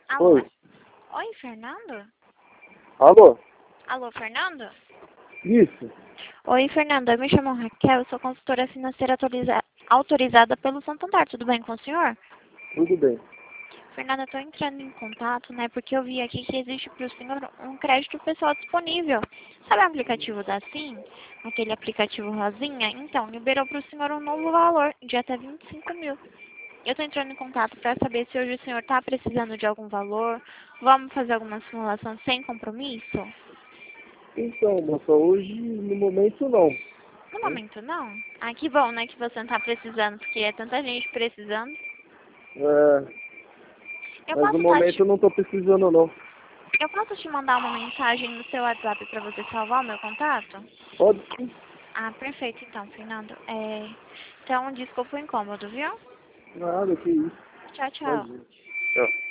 Alô? Oi. Oi, Fernando? Alô? Alô, Fernando? Isso. Oi, Fernando. Eu me chamo Raquel, eu sou consultora financeira autorizada pelo Santander. Tudo bem com o senhor? Tudo bem. Fernando, eu estou entrando em contato, né, porque eu vi aqui que existe para o senhor um crédito pessoal disponível. Sabe o aplicativo da Sim? Aquele aplicativo rosinha? Então, liberou para o senhor um novo valor de até 25 mil. Eu estou entrando em contato para saber se hoje o senhor está precisando de algum valor. Vamos fazer alguma simulação sem compromisso? Então, moça, hoje no momento não. No Né? momento, não. Ah, que bom, né, que você não está precisando, porque é tanta gente precisando. É, Eu mas no posso, tá momento te... eu não tô precisando não. eu posso te mandar uma mensagem no seu WhatsApp para você salvar o meu contato? Pode sim. Ah, perfeito, então, Fernando. Então, desculpa o incômodo, viu? Nada, que isso. Tchau, tchau. Imagina. Tchau.